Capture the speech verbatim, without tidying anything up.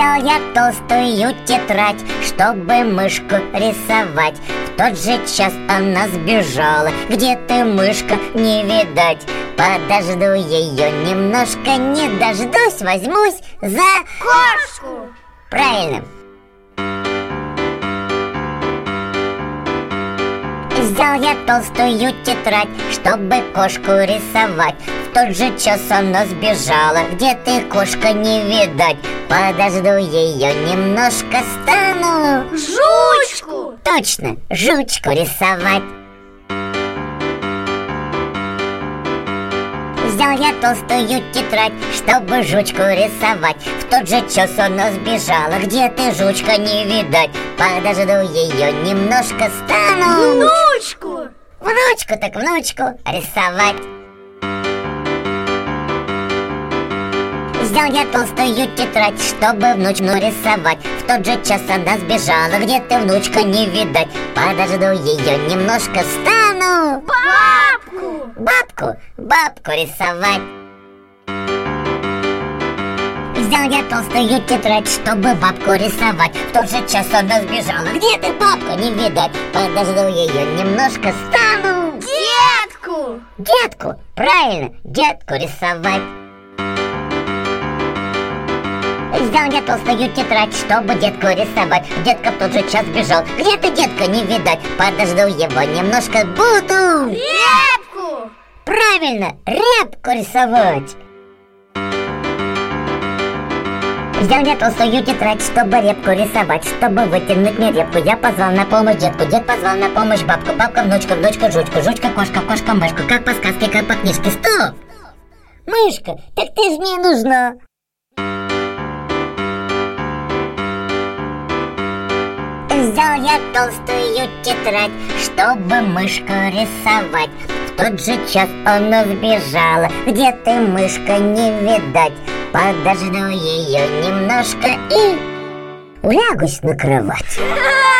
Взял я толстую тетрадь, чтобы мышку рисовать. В тот же час она сбежала. Где ты, мышка, не видать. Подожду ее немножко, не дождусь, возьмусь за кошку. Правильно. Взял я толстую тетрадь, чтобы кошку рисовать. В тот же час она сбежала. Где ты, кошка, не видать. Подожду ее немножко, стану жучку. Точно, жучку рисовать. Взял я толстую тетрадь, чтобы жучку рисовать. В тот же час она сбежала. Где ты, жучка, не видать. Подожду ее немножко, стану внучку. Внучку так внучку рисовать. Взял я толстую тетрадь, чтобы внучку рисовать. В тот же час она сбежала. Где ты, внучка, не видать. Подожду ее немножко, стану бабку. Бабку, бабку рисовать. Взял я толстую тетрадь, чтобы бабку рисовать. В тот же час она сбежала. Где ты, бабку, не видать. Подожду ее немножко, стану детку. Детку, правильно, детку рисовать. Взял я толстую тетрадь, чтобы детку рисовать. Детка в тот же час бежал. Где ты, детка, не видать. Подожду его немножко, буду репку. Правильно, репку рисовать. Взял я толстую тетрадь, чтобы репку рисовать. Чтобы вытянуть мне репку, я позвал на помощь детку. Дед позвал на помощь бабку. Бабка, внучку, внучка, жучку. Жучка, кошка, кошка, мышку. Как по сказке, как по книжке. Стоп! Мышка, так ты ж мне нужна. Взял я толстую тетрадь, чтобы мышку рисовать. В тот же час она сбежала. Где ты, мышка, не видать. Подожду ее немножко и улягусь на кровать.